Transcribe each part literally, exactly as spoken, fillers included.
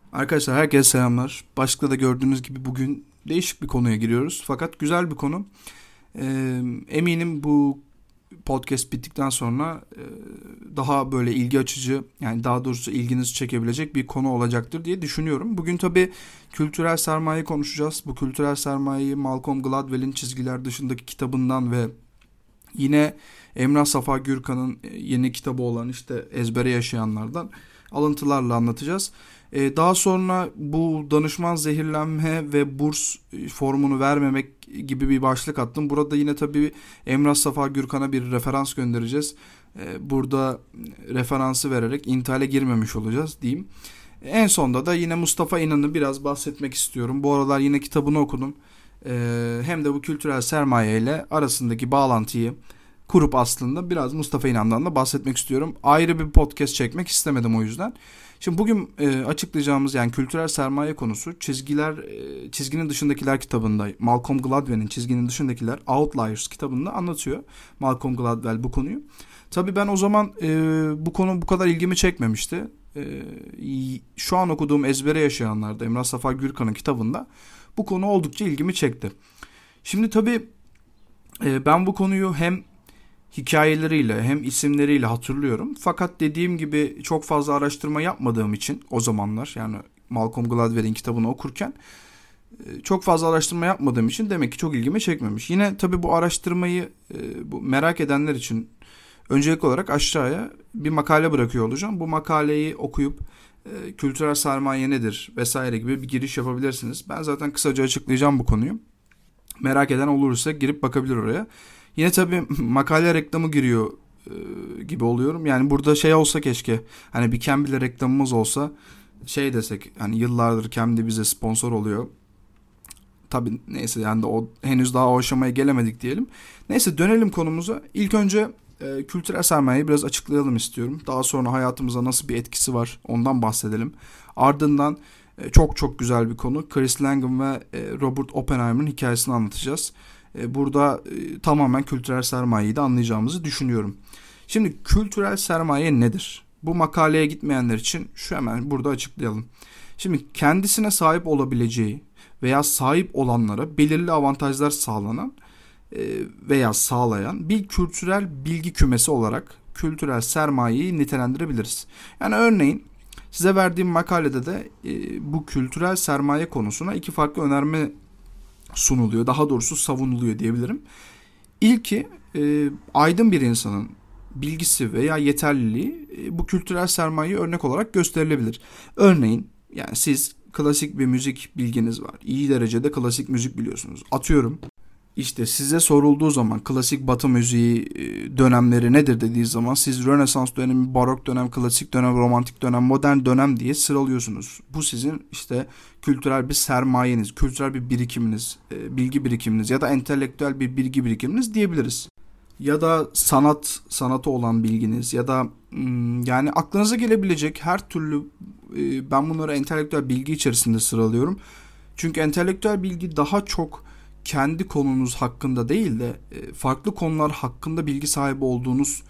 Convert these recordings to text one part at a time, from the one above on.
Arkadaşlar herkese selamlar. Başlıkta da gördüğünüz gibi bugün değişik bir konuya giriyoruz. Fakat güzel bir konu. Ee, eminim bu podcast bittikten sonra e, daha böyle ilgi açıcı, yani daha doğrusu ilginizi çekebilecek bir konu olacaktır diye düşünüyorum. Bugün tabii kültürel sermaye konuşacağız. Bu kültürel sermayeyi Malcolm Gladwell'in Çizgiler Dışındaki kitabından ve yine Emrah Safa Gürkan'ın yeni kitabı olan işte Ezbere Yaşayanlardan alıntılarla anlatacağız. Ee, daha sonra bu danışman zehirlenme ve burs formunu vermemek gibi bir başlık attım. Burada yine tabii Emrah Safa Gürkan'a bir referans göndereceğiz. Ee, burada referansı vererek intihale girmemiş olacağız diyeyim. En sonda da yine Mustafa İnan'ı biraz bahsetmek istiyorum. Bu aralar yine kitabını okudum. Ee, hem de bu kültürel sermaye ile arasındaki bağlantıyı kurup aslında biraz Mustafa İnan'dan da bahsetmek istiyorum. Ayrı bir podcast çekmek istemedim o yüzden. Şimdi bugün e, açıklayacağımız yani kültürel sermaye konusu çizgiler e, çizginin dışındakiler kitabında Malcolm Gladwell'in Çizginin Dışındakiler Outliers kitabında anlatıyor Malcolm Gladwell bu konuyu. Tabii ben o zaman e, bu konu bu kadar ilgimi çekmemişti. E, şu an okuduğum Ezbere Yaşayanlar'da Emrah Safa Gürkan'ın kitabında bu konu oldukça ilgimi çekti. Şimdi tabii e, ben bu konuyu hem hikayeleriyle hem isimleriyle hatırlıyorum. Fakat dediğim gibi çok fazla araştırma yapmadığım için o zamanlar, yani Malcolm Gladwell'in kitabını okurken çok fazla araştırma yapmadığım için demek ki çok ilgimi çekmemiş. Yine tabii bu araştırmayı bu merak edenler için öncelikli olarak aşağıya bir makale bırakıyor olacağım. Bu makaleyi okuyup kültürel sermaye nedir vesaire gibi bir giriş yapabilirsiniz. Ben zaten kısaca açıklayacağım bu konuyu. Merak eden olursa girip bakabilir oraya. Yine tabii makale reklamı giriyor e, gibi oluyorum. Yani burada şey olsa keşke, hani bir Cambly'le reklamımız olsa, şey desek, hani yıllardır Cambly bize sponsor oluyor. Tabii neyse, yani de o henüz daha o aşamaya gelemedik diyelim. Neyse, dönelim konumuza. İlk önce e, kültürel sermayeyi biraz açıklayalım istiyorum. Daha sonra hayatımıza nasıl bir etkisi var ondan bahsedelim. Ardından e, çok çok güzel bir konu, Chris Langham ve e, Robert Oppenheimer'ın hikayesini anlatacağız. Burada e, tamamen kültürel sermayeyi de anlayacağımızı düşünüyorum. Şimdi kültürel sermaye nedir? Bu makaleye gitmeyenler için şu hemen burada açıklayalım. Şimdi kendisine sahip olabileceği veya sahip olanlara belirli avantajlar sağlanan e, veya sağlayan bir kültürel bilgi kümesi olarak kültürel sermayeyi nitelendirebiliriz. Yani örneğin size verdiğim makalede de e, bu kültürel sermaye konusuna iki farklı önerme sunuluyor. Daha doğrusu savunuluyor diyebilirim. İlki e, aydın bir insanın bilgisi veya yeterliliği e, bu kültürel sermayeyi örnek olarak gösterilebilir. Örneğin yani siz klasik bir müzik bilginiz var. İyi derecede klasik müzik biliyorsunuz. Atıyorum, İşte size sorulduğu zaman klasik Batı müziği e, dönemleri nedir dediği zaman siz Rönesans dönemi, Barok dönem, klasik dönem, romantik dönem, modern dönem diye sıralıyorsunuz. Bu sizin işte kültürel bir sermayeniz, kültürel bir birikiminiz, e, bilgi birikiminiz ya da entelektüel bir bilgi birikiminiz diyebiliriz. Ya da sanat, sanatı olan bilginiz ya da hmm, yani aklınıza gelebilecek her türlü, e, ben bunları entelektüel bilgi içerisinde sıralıyorum. Çünkü entelektüel bilgi daha çok kendi konunuz hakkında değil de farklı konular hakkında bilgi sahibi olduğunuz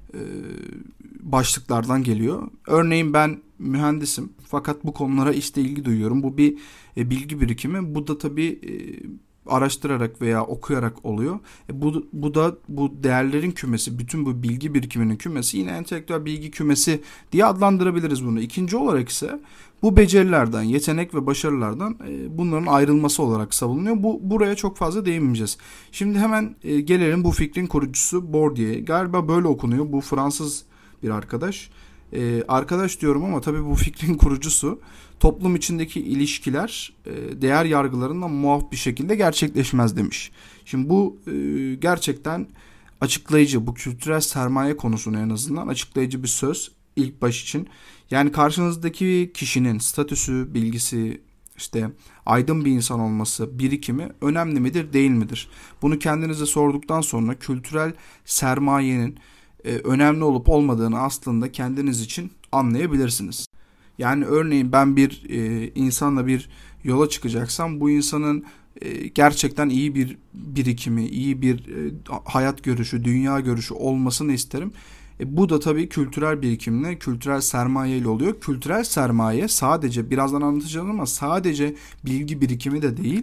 başlıklardan geliyor. Örneğin ben mühendisim fakat bu konulara işte ilgi duyuyorum. Bu bir bilgi birikimi. Bu da tabii araştırarak veya okuyarak oluyor. Bu, bu da bu değerlerin kümesi, bütün bu bilgi birikiminin kümesi, yine entelektüel bilgi kümesi diye adlandırabiliriz bunu. İkinci olarak ise bu becerilerden, yetenek ve başarılardan e, bunların ayrılması olarak savunuyor. Bu buraya çok fazla değinmeyeceğiz. Şimdi hemen e, gelelim bu fikrin kurucusu Bourdieu'ye. Galiba böyle okunuyor. Bu Fransız bir arkadaş. E, arkadaş diyorum ama tabii bu fikrin kurucusu. Toplum içindeki ilişkiler e, değer yargılarından muaf bir şekilde gerçekleşmez demiş. Şimdi bu e, gerçekten açıklayıcı, bu kültürel sermaye konusunu en azından açıklayıcı bir söz ilk baş için. Yani karşınızdaki kişinin statüsü, bilgisi, işte aydın bir insan olması, birikimi önemli midir, değil midir? Bunu kendinize sorduktan sonra kültürel sermayenin e, önemli olup olmadığını aslında kendiniz için anlayabilirsiniz. Yani örneğin ben bir e, insanla bir yola çıkacaksam bu insanın e, gerçekten iyi bir birikimi, iyi bir e, hayat görüşü, dünya görüşü olmasını isterim. E, bu da tabii kültürel birikimle, kültürel sermaye ile oluyor. Kültürel sermaye sadece, birazdan anlatacağım ama sadece bilgi birikimi de değil.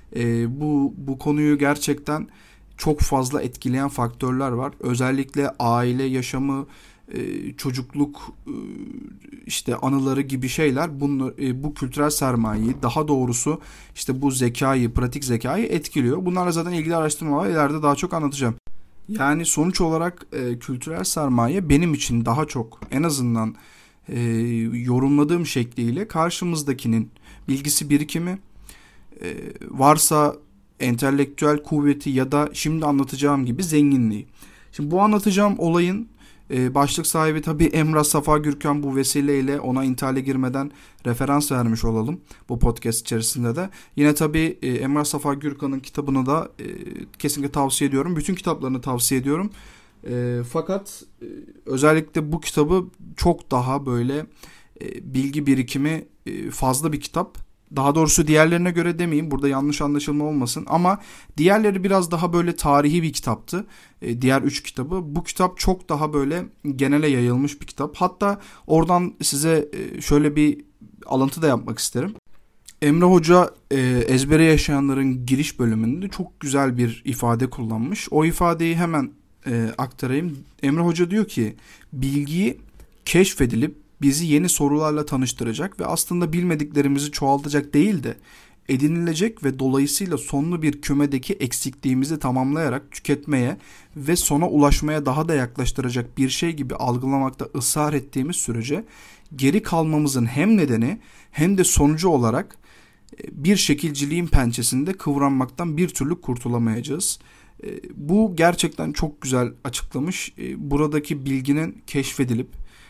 E, bu bu konuyu gerçekten çok fazla etkileyen faktörler var. Özellikle aile yaşamı, e, çocukluk, e, işte anıları gibi şeyler bunlar, e, bu kültürel sermayeyi, daha doğrusu işte bu zekayı, pratik zekayı etkiliyor. Bunlarla zaten ilgili araştırmalar ileride daha çok anlatacağım. Yani sonuç olarak e, kültürel sermaye benim için daha çok, en azından e, yorumladığım şekliyle, karşımızdakinin bilgisi birikimi, e, varsa entelektüel kuvveti ya da şimdi anlatacağım gibi zenginliği. Şimdi bu anlatacağım olayın e, başlık sahibi tabii Emrah Safa Gürkan, bu vesileyle ona intihale girmeden referans vermiş olalım bu podcast içerisinde de. Yine tabii e, Emrah Safa Gürkan'ın kitabını da e, kesinlikle tavsiye ediyorum. Bütün kitaplarını tavsiye ediyorum. E, fakat e, özellikle bu kitabı çok daha böyle e, bilgi birikimi e, fazla bir kitap. Daha doğrusu diğerlerine göre demeyeyim, burada yanlış anlaşılma olmasın, ama diğerleri biraz daha böyle tarihi bir kitaptı. E, diğer üç kitabı. Bu kitap çok daha böyle genele yayılmış bir kitap. Hatta oradan size e, şöyle bir alıntı da yapmak isterim. Emre Hoca e, ezbere yaşayanların giriş bölümünde çok güzel bir ifade kullanmış. O ifadeyi hemen e, aktarayım. Emre Hoca diyor ki, bilgiyi keşfedilip bizi yeni sorularla tanıştıracak ve aslında bilmediklerimizi çoğaltacak değil de edinilecek ve dolayısıyla sonlu bir kümedeki eksikliğimizi tamamlayarak tüketmeye ve sona ulaşmaya daha da yaklaştıracak bir şey gibi algılamakta ısrar ettiğimiz sürece geri kalmamızın hem nedeni hem de sonucu olarak bir şekilciliğin pençesinde kıvranmaktan bir türlü kurtulamayacağız. Bu gerçekten çok güzel açıklamış. Buradaki bilginin keşfedilip,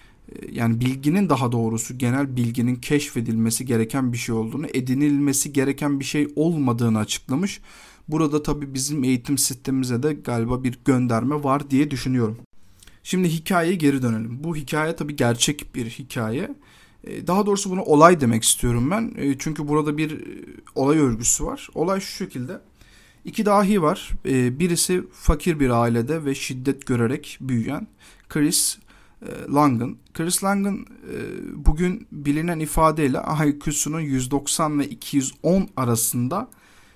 yani bilginin, daha doğrusu genel bilginin keşfedilmesi gereken bir şey olduğunu, edinilmesi gereken bir şey olmadığını açıklamış. Burada tabii bizim eğitim sistemimize de galiba bir gönderme var diye düşünüyorum. Şimdi hikayeye geri dönelim. Bu hikaye tabii gerçek bir hikaye. Daha doğrusu buna olay demek istiyorum ben. Çünkü burada bir olay örgüsü var. Olay şu şekilde. İki dahi var. Birisi fakir bir ailede ve şiddet görerek büyüyen Chris Langan. Chris Langan bugün bilinen ifadeyle I Q'sunun yüz doksan ve iki yüz on arasında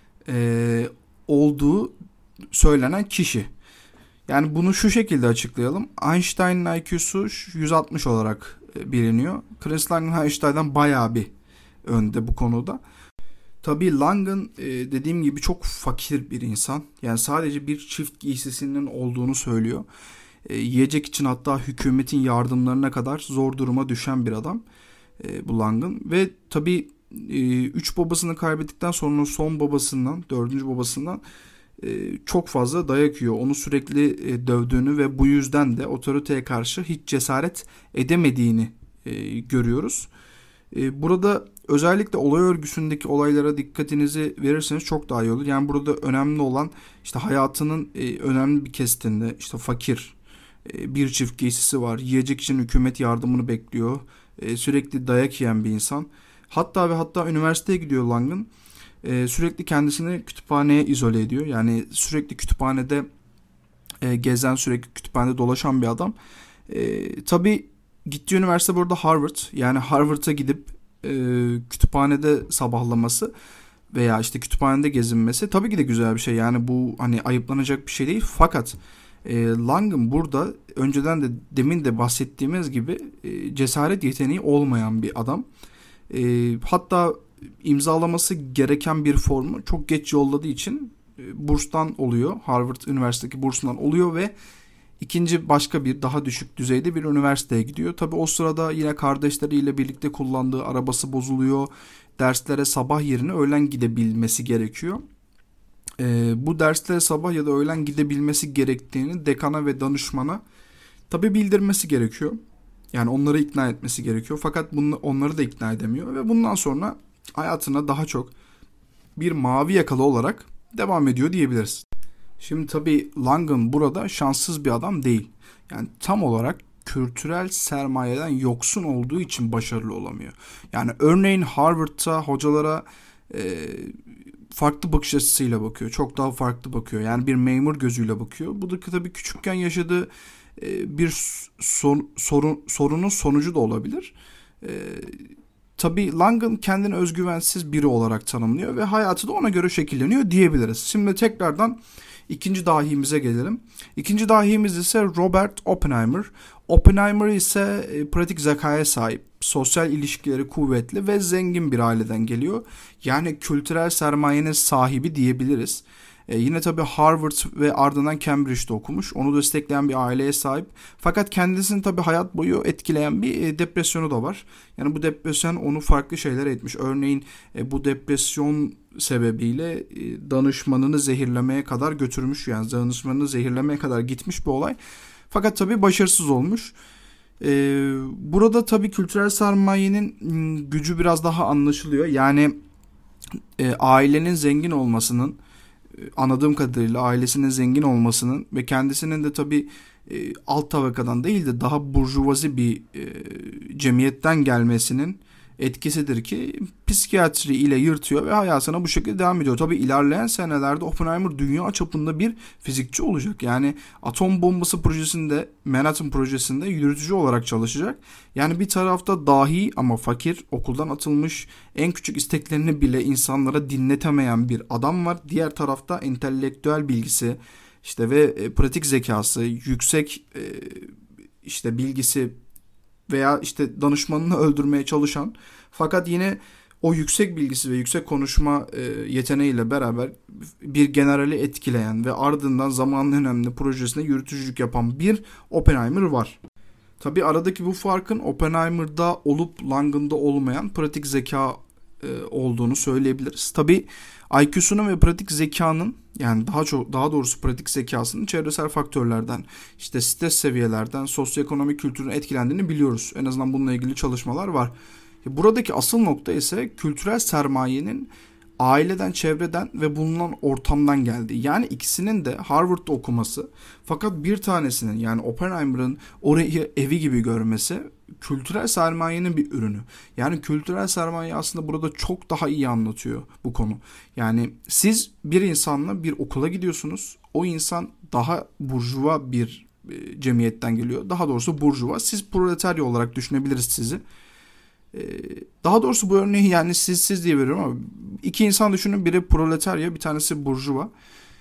olduğu söylenen kişi. Yani bunu şu şekilde açıklayalım. Einstein'ın I Q'su yüz altmış olarak biliniyor. Chris Langan Einstein'dan bayağı bir önde bu konuda. Tabii Langan dediğim gibi çok fakir bir insan. Yani sadece bir çift giysisinin olduğunu söylüyor. E, yiyecek için hatta hükümetin yardımlarına kadar zor duruma düşen bir adam e, bu Langan. Ve tabii e, üç babasını kaybettikten sonra son babasından, dördüncü babasından e, çok fazla dayak yiyor. Onu sürekli e, dövdüğünü ve bu yüzden de otoriteye karşı hiç cesaret edemediğini e, görüyoruz. E, burada özellikle olay örgüsündeki olaylara dikkatinizi verirseniz çok daha iyi olur. Yani burada önemli olan işte hayatının e, önemli bir kesitinde işte fakir, bir çift giysisi var. Yiyecek için hükümet yardımını bekliyor. Ee, sürekli dayak yiyen bir insan. Hatta ve hatta üniversiteye gidiyor Langan. Ee, sürekli kendisini kütüphaneye izole ediyor. Yani sürekli kütüphanede e, gezen, sürekli kütüphanede dolaşan bir adam. Ee, tabii gittiği üniversite burada Harvard. Yani Harvard'a gidip e, kütüphanede sabahlaması veya işte kütüphanede gezinmesi tabii ki de güzel bir şey. Yani bu hani ayıplanacak bir şey değil. Fakat E, Langan burada önceden de demin de bahsettiğimiz gibi e, cesaret yeteneği olmayan bir adam. E, hatta imzalaması gereken bir formu çok geç yolladığı için e, burstan oluyor. Harvard Üniversitesi bursundan oluyor ve ikinci başka bir daha düşük düzeyde bir üniversiteye gidiyor. Tabii o sırada yine kardeşleriyle birlikte kullandığı arabası bozuluyor. Derslere sabah yerine öğlen gidebilmesi gerekiyor. Ee, bu derslere sabah ya da öğlen gidebilmesi gerektiğini dekana ve danışmana tabii bildirmesi gerekiyor. Yani onları ikna etmesi gerekiyor. Fakat bunu, onları da ikna edemiyor ve bundan sonra hayatına daha çok bir mavi yakalı olarak devam ediyor diyebiliriz. Şimdi tabii Langan burada şanssız bir adam değil. Yani tam olarak kültürel sermayeden yoksun olduğu için başarılı olamıyor. Yani örneğin Harvard'ta hocalara e, farklı bakış açısıyla bakıyor. Çok daha farklı bakıyor. Yani bir memur gözüyle bakıyor. Bu da tabii küçükken yaşadığı e, bir son, sorun, sorunun sonucu da olabilir. E, tabii Langen kendini özgüvensiz biri olarak tanımlıyor ve hayatı da ona göre şekilleniyor diyebiliriz. Şimdi tekrardan ikinci dahimize gelelim. İkinci dahimiz ise Robert Oppenheimer. Oppenheimer ise e, pratik zekaya sahip, sosyal ilişkileri kuvvetli ve zengin bir aileden geliyor. Yani kültürel sermayenin sahibi diyebiliriz. E, yine tabii Harvard ve ardından Cambridge'de okumuş. Onu destekleyen bir aileye sahip. Fakat kendisini tabii hayat boyu etkileyen bir e, depresyonu da var. Yani bu depresyon onu farklı şeyler etmiş. Örneğin e, bu depresyon sebebiyle e, danışmanını zehirlemeye kadar götürmüş. Yani danışmanını zehirlemeye kadar gitmiş bir olay. Fakat tabii başarısız olmuş. Ee, burada tabii kültürel sermayenin gücü biraz daha anlaşılıyor. Yani e, ailenin zengin olmasının, e, anladığım kadarıyla ailesinin zengin olmasının ve kendisinin de tabii e, alt tabakadan değil de daha burjuvazi bir e, cemiyetten gelmesinin etkisidir ki psikiyatri ile yırtıyor ve hayatına bu şekilde devam ediyor. Tabii ilerleyen senelerde Oppenheimer dünya çapında bir fizikçi olacak. Yani atom bombası projesinde, Manhattan projesinde yürütücü olarak çalışacak. Yani bir tarafta dahi ama fakir, okuldan atılmış, en küçük isteklerini bile insanlara dinletemeyen bir adam var. Diğer tarafta entelektüel bilgisi, işte ve e, pratik zekası, yüksek e, işte bilgisi veya işte danışmanını öldürmeye çalışan fakat yine o yüksek bilgisi ve yüksek konuşma e, yeteneğiyle beraber bir generali etkileyen ve ardından zamanın önemli projesine yürütücülük yapan bir Oppenheimer var. Tabii aradaki bu farkın Oppenheimer'da olup Langen'da olmayan pratik zeka e, olduğunu söyleyebiliriz. Tabii I Q'sunun ve pratik zekanın, yani daha çok daha doğrusu pratik zekasının çevresel faktörlerden, işte stres seviyelerden, sosyoekonomik kültürün etkilendiğini biliyoruz. En azından bununla ilgili çalışmalar var. Buradaki asıl nokta ise kültürel sermayenin aileden, çevreden ve bulunan ortamdan geldiği. Yani ikisinin de Harvard'da okuması, fakat bir tanesinin, yani Oppenheimer'ın orayı evi gibi görmesi kültürel sermayenin bir ürünü. Yani kültürel sermaye aslında burada çok daha iyi anlatıyor bu konu. Yani siz bir insanla bir okula gidiyorsunuz. O insan daha burjuva bir e, cemiyetten geliyor. Daha doğrusu burjuva. Siz proletarya olarak düşünebiliriz sizi. E, daha doğrusu bu örneği yani siz siz diye veriyorum ama iki insan düşünün. Biri proletarya, bir tanesi burjuva.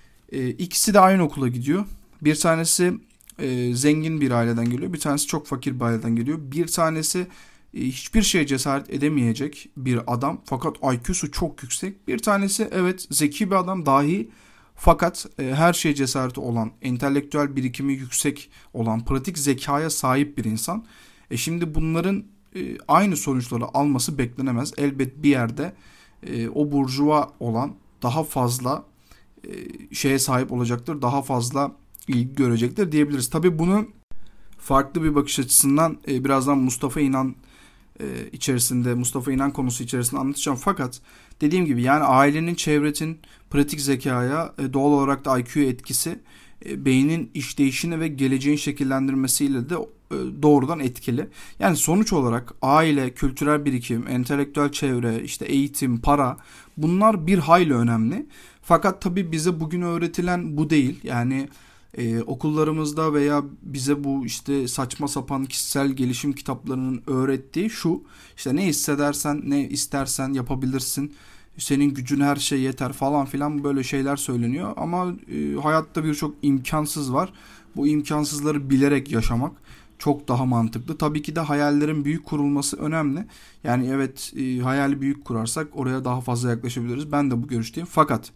E, ikisi de aynı okula gidiyor. Bir tanesi e, zengin bir aileden geliyor. Bir tanesi çok fakir bir aileden geliyor. Bir tanesi e, hiçbir şeye cesaret edemeyecek bir adam. Fakat I Q'su çok yüksek. Bir tanesi evet zeki bir adam dahi. Fakat e, her şeye cesareti olan, entelektüel birikimi yüksek olan, pratik zekaya sahip bir insan. E şimdi bunların e, aynı sonuçları alması beklenemez. Elbet bir yerde e, o burjuva olan daha fazla e, şeye sahip olacaktır. Daha fazla ilgi görecektir diyebiliriz. Tabii bunu farklı bir bakış açısından e, birazdan Mustafa İnan e, içerisinde, Mustafa İnan konusu içerisinde anlatacağım. Fakat dediğim gibi yani ailenin, çevretin pratik zekaya, e, doğal olarak da I Q'ya etkisi e, beynin işleyişini ve geleceğin şekillendirmesiyle de e, doğrudan etkili. Yani sonuç olarak aile, kültürel birikim, entelektüel çevre, işte eğitim, para, bunlar bir hayli önemli. Fakat tabii bize bugün öğretilen bu değil. Yani Ee, okullarımızda veya bize bu işte saçma sapan kişisel gelişim kitaplarının öğrettiği şu: işte ne hissedersen, ne istersen yapabilirsin, senin gücün her şey yeter falan filan, böyle şeyler söyleniyor. Ama e, hayatta birçok imkansız var. Bu imkansızları bilerek yaşamak çok daha mantıklı. Tabii ki de hayallerin büyük kurulması önemli. Yani evet, e, hayali büyük kurarsak oraya daha fazla yaklaşabiliriz. Ben de bu görüşteyim. Fakat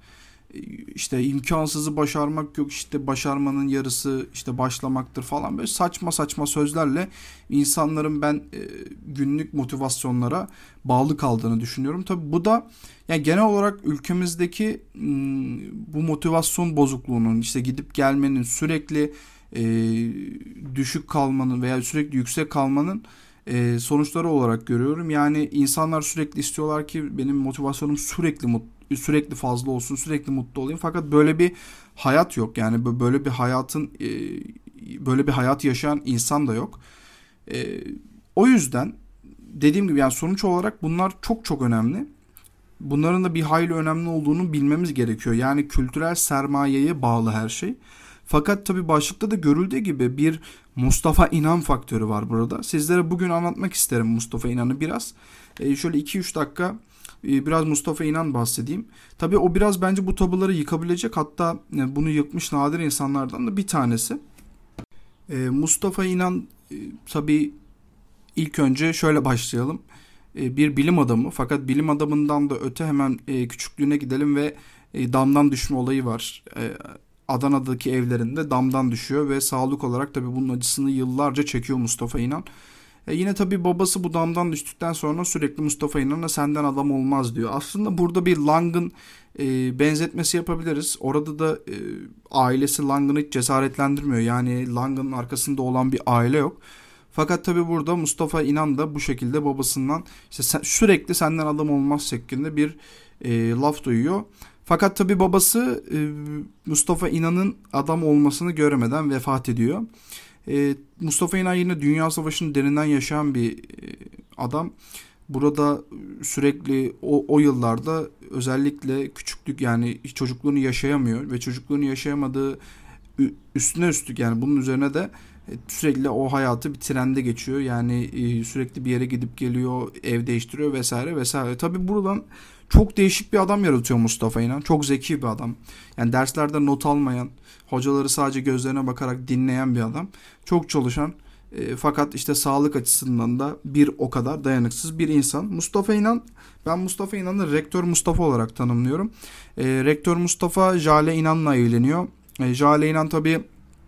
işte imkansızı başarmak yok, işte başarmanın yarısı işte başlamaktır falan, böyle saçma saçma sözlerle insanların ben e, günlük motivasyonlara bağlı kaldığını düşünüyorum. Tabii bu da yani genel olarak ülkemizdeki m, bu motivasyon bozukluğunun, işte gidip gelmenin, sürekli e, düşük kalmanın veya sürekli yüksek kalmanın e, sonuçları olarak görüyorum. Yani insanlar sürekli istiyorlar ki benim motivasyonum sürekli mutlu, sürekli fazla olsun, sürekli mutlu olayım. Fakat böyle bir hayat yok. Yani böyle bir hayatın böyle bir hayat yaşayan insan da yok. O yüzden dediğim gibi yani sonuç olarak bunlar çok çok önemli. Bunların da bir hayli önemli olduğunu bilmemiz gerekiyor. Yani kültürel sermayeye bağlı her şey. Fakat tabii başlıkta da görüldüğü gibi bir Mustafa İnan faktörü var burada. Sizlere bugün anlatmak isterim Mustafa İnan'ı biraz. E, şöyle iki üç dakika e, biraz Mustafa İnan bahsedeyim. Tabii o biraz bence bu tabuları yıkabilecek, hatta e, bunu yıkmış nadir insanlardan da bir tanesi. E, Mustafa İnan e, tabii ilk önce şöyle başlayalım. E, bir bilim adamı, fakat bilim adamından da öte hemen e, küçüklüğüne gidelim ve e, damdan düşme olayı var. E, Adana'daki evlerinde damdan düşüyor ve sağlık olarak tabii bunun acısını yıllarca çekiyor Mustafa İnan. E yine tabii babası bu damdan düştükten sonra sürekli Mustafa İnan'a senden adam olmaz diyor. Aslında burada bir Lang'ın e, benzetmesi yapabiliriz. Orada da e, ailesi Lang'ını hiç cesaretlendirmiyor. Yani Lang'ın arkasında olan bir aile yok. Fakat tabii burada Mustafa İnan da bu şekilde babasından işte sen, sürekli senden adam olmaz şeklinde bir e, laf duyuyor. Fakat tabii babası e, Mustafa İnan'ın adam olmasını göremeden vefat ediyor. E, Mustafa İnan yine Dünya Savaşı'nı derinden yaşayan bir e, adam. Burada sürekli o, o yıllarda özellikle küçüklük, yani çocukluğunu yaşayamıyor ve çocukluğunu yaşayamadığı üstüne üstlük, yani bunun üzerine de sürekli o hayatı bir trende geçiyor. Yani e, sürekli bir yere gidip geliyor, ev değiştiriyor vesaire vesaire. Tabii buradan çok değişik bir adam yaratıyor Mustafa İnan. Çok zeki bir adam. Yani derslerde not almayan, hocaları sadece gözlerine bakarak dinleyen bir adam. Çok çalışan e, fakat işte sağlık açısından da bir o kadar dayanıksız bir insan. Mustafa İnan, ben Mustafa İnan'ı Rektör Mustafa olarak tanımlıyorum. E, Rektör Mustafa Jale İnan'la evleniyor. E, Jale İnan tabii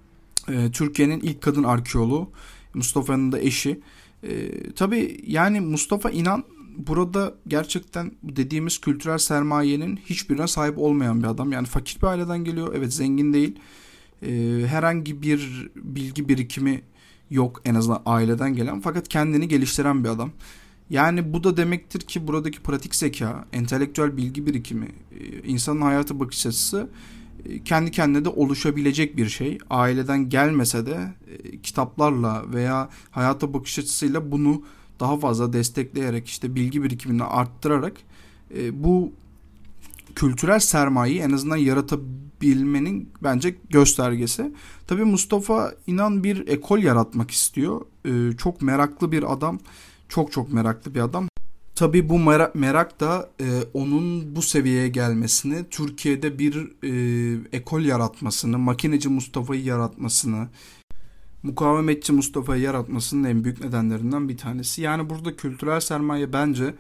e, Türkiye'nin ilk kadın arkeoloğu. Mustafa'nın da eşi. E, tabii yani Mustafa İnan burada gerçekten dediğimiz kültürel sermayenin hiçbirine sahip olmayan bir adam. Yani fakir bir aileden geliyor. Evet, zengin değil. Ee, herhangi bir bilgi birikimi yok en azından aileden gelen. Fakat kendini geliştiren bir adam. Yani bu da demektir ki buradaki pratik zeka, entelektüel bilgi birikimi, insanın hayata bakış açısı kendi kendine de oluşabilecek bir şey. Aileden gelmese de kitaplarla veya hayata bakış açısıyla bunu daha fazla destekleyerek, işte bilgi birikimini arttırarak e, bu kültürel sermayeyi en azından yaratabilmenin bence göstergesi. Tabii Mustafa İnan bir ekol yaratmak istiyor. E, çok meraklı bir adam. Çok çok meraklı bir adam. Tabii bu merak, merak da e, onun bu seviyeye gelmesini, Türkiye'de bir e, ekol yaratmasını, makineci Mustafa'yı yaratmasını, mukavemetçi Mustafa'yı yaratmasının en büyük nedenlerinden bir tanesi. Yani burada kültürel sermaye bence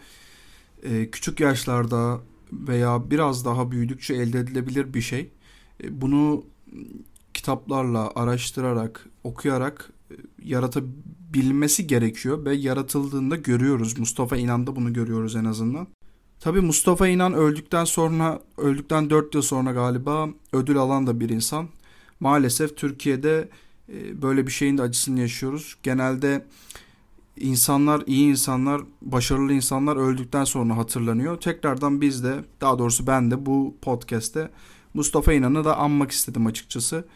e, küçük yaşlarda veya biraz daha büyüdükçe elde edilebilir bir şey. E, bunu kitaplarla, araştırarak, okuyarak e, yaratabilmesi gerekiyor ve yaratıldığında görüyoruz. Mustafa İnan'da bunu görüyoruz en azından. Tabii Mustafa İnan öldükten sonra, öldükten dört yıl sonra galiba ödül alan da bir insan. Maalesef Türkiye'de böyle bir şeyin de acısını yaşıyoruz. Genelde insanlar, iyi insanlar, başarılı insanlar öldükten sonra hatırlanıyor. Tekrardan biz de, daha doğrusu ben de bu podcast'te Mustafa İnan'ı da anmak istedim açıkçası.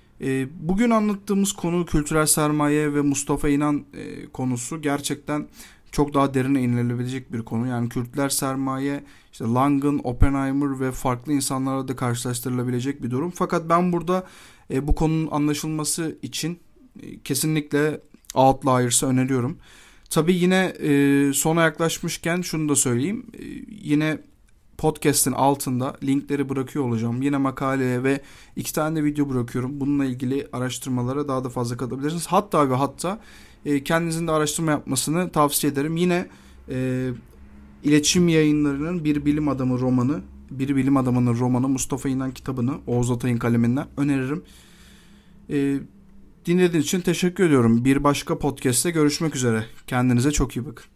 Bugün anlattığımız konu kültürel sermaye ve Mustafa İnan konusu gerçekten çok daha derine inilebilecek bir konu. Yani kültürel sermaye, işte Lang'ın, Oppenheimer ve farklı insanlarla da karşılaştırılabilecek bir durum. Fakat ben burada e, bu konunun anlaşılması için e, kesinlikle Outliers'ı öneriyorum. Tabii yine e, sona yaklaşmışken şunu da söyleyeyim. E, yine podcast'in altında linkleri bırakıyor olacağım. Yine makaleye ve iki tane de video bırakıyorum. Bununla ilgili araştırmalara daha da fazla katılabilirsiniz. Hatta ve hatta e, kendinizin de araştırma yapmasını tavsiye ederim. Yine e, İletişim Yayınları'nın Bir Bilim Adamı romanı, Bir Bilim Adamı'nın romanı Mustafa İnan kitabını Oğuz Atay'ın kaleminden öneririm. E, dinlediğiniz için teşekkür ediyorum. Bir başka podcast'te görüşmek üzere. Kendinize çok iyi bakın.